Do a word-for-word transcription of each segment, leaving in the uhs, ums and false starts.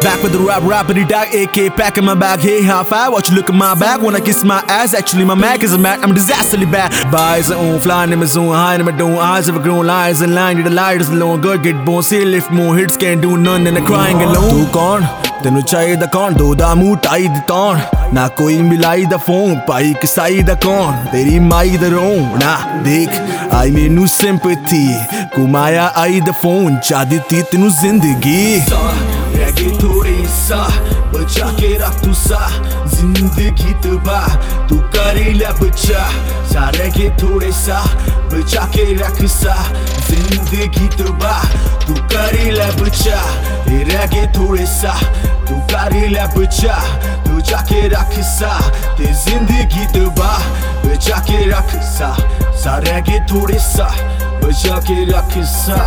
Back with the rap, rapidly dog, A K pack in my bag. Hey, high five, watch you look at my back. When I kiss my ass, actually my mag is a Mac. I'm disasterly bad. Buys on, flying in my zone, high in my dome. Eyes ever grown, lies in line. The light is alone, good get born. See lift more hits, can't do none, and I'm crying alone. ਤੂੰ ਕੌਣ ਤੈਨੂੰ ਚਾਹੀਦਾ ਕੌਣ ਦੋ ਦਾ ਮੂੰਹ ਟਾਈ ਦੀ ਤੌਣ ਨਾ ਕੋਈ ਮਿਲਾਈ ਦਾ phone ਪਾਈ ਕਿਸਾਈ ਦਾ ਕੌਣ ਤੇਰੀ ਮਾਈ ਦਾ ਰੋਣ ਨਾ ਦੇਖ ਆਈ ਮੈਨੂੰ ਸਿੰਪੈਥੀ ਕੁਮਾਇਆ ਆਈ ਦਾ ਫੋਨ ਚਾ ਦਿੱਤੀ ਤੈਨੂੰ ਜ਼ਿੰਦਗੀ ਰਹਿ ਗਈ ਥੋੜੀ ਸਾ ਬਚਾ ਕੇ ਰੱਖ ਤੂੰ ਸਾ ਜ਼ਿੰਦਗੀ ਤਬਾਹ ਤੂੰ ਕਰੀ ਲੈ ਬਚਾ ਸਾ ਰਹਿ ਗਏ ਥੋੜੇ ਸਾ ਬਚਾ ਕੇ ਰੱਖ ਸਾ ਜ਼ਿੰਦਗੀ ਤਬਾਹ ਤੂੰ ਕਰੀ ਲੈ ਬਚਾ ਇਹ ਰਹਿ ਗਏ ਥੋੜੇ ਸਾ ਤੂੰ ਕਰੀ ਲੈ ਬਚਾ ਤੂੰ ਜਾ ਕੇ ਰੱਖ ਸਾ ਤੇ ਜ਼ਿੰਦਗੀ ਤਬਾਹ ਬਚਾ ਕੇ ਰੱਖ ਸਾ ਸਾ ਰਹਿ ਗਏ ਥੋੜੇ ਸਾ ਬਚਾ ਕੇ ਰੱਖ ਸਾ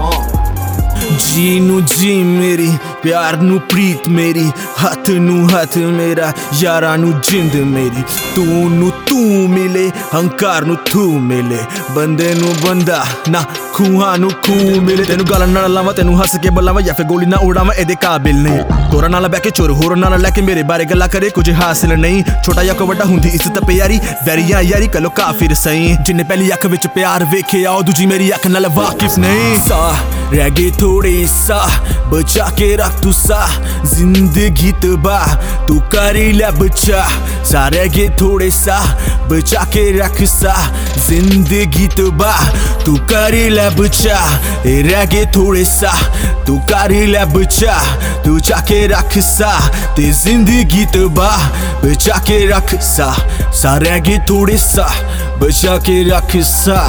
जी नू जी मेरी प्यार नू प्रीत मेरी हथ नू हथ मेरा यारा नू जिंद मेरी तू नू तू मिले हंकार नू तू मिले बंदे नू बंदा ना खूहा नू खू मिले तेनू गाला नाल लावा तेनू हस के बुलावा या फिर गोली ना उड़ावा एदे काबिल नहीं कोरा नाल बैके चोर होर नाल लैके मेरे बारे गल्ला करे कुछ हासिल नहीं छोटा या को वड्डा हुंदी इज्जत प्यारी वैरियां यारी कलो काफिर सही जिन्ने पहली अख विच प्यार वेखे आओ दूजी मेरी अख नाल वाकिफ नहीं सा रह गए थोड़े सा बचा के रख तू सा जिंदगी तबाह तू करी ले बचा सा रह गए थोड़े सा बचा के रख सा जिंदगी तबाह तू करी ले बचा रह गए थोड़े सा तू करी ले बचा तू जाके रख सा ते जिंदगी तबाह बचा के रख सा सा रह गए थोड़े सा बचा के रख सा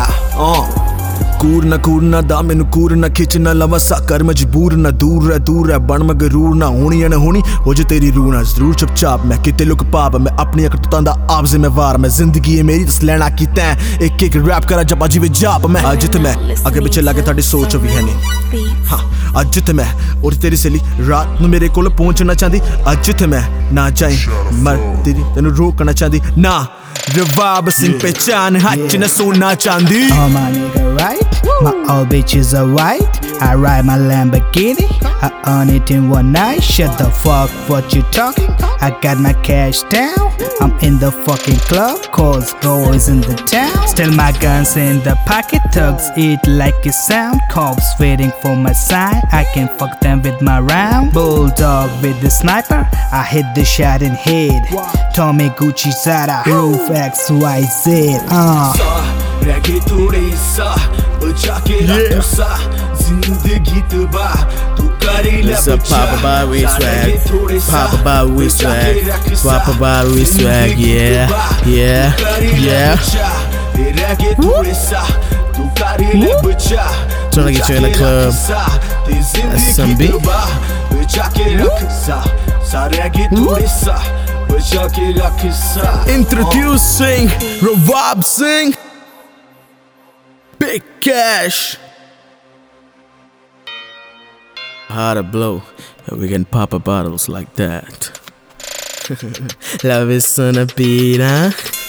कूर ना कूर ना दा मैनू कूर ना खिच ना लवा सा कर मजबूर ना दूर रह दूर है बन मगरूर ना होनी है ना होनी हो जो तेरी रूह ना जरूर चुपचाप मैं किते लुक पाप मैं अपनी करतूतां दा आप जिम्मेवार मैं जिंदगी है मेरी दस लैना की तैं एक एक रैप करा जब अजीब जाप मैं अज ते मैं अगे पिछे लागे तुहाडी सोच भी है नहीं हाँ अज ते मैं और तेरी सहेली रात नू मेरे कोल पहुंचना चाहती अज ते मैं ना जाए मर तेरी तेनू रोकना चाहती ना Revive sin pehchan hach na sona chandi Oh my nigga right My old bitch is a white I ride my Lamborghini I own it in one night Shut the fuck what you talking I got my cash down I'm in the fucking club Cause boys in the town Still my guns in the pocket Thugs eat like it sound Cops waiting for my sign I can fuck them with my round Bulldog with the sniper I hit the shot in head Tommy Gucci Zara Roof X Y Z uh. रह गए थोड़े सा बचा के रख तू सा जिंदगी तबाह तू करी ले बचा Papa Barry swag Papa Barry swag Papa Barry swag yeah yeah yeah रह गए थोड़े सा तू करी ले बचा trying to get you in the club that's some beat बचा के रख सा सा रह गए थोड़े सा बचा के रख सा introducing Revive Singh Big Cash. How to blow and we can pop a bottles like that. Love is on a beat, huh?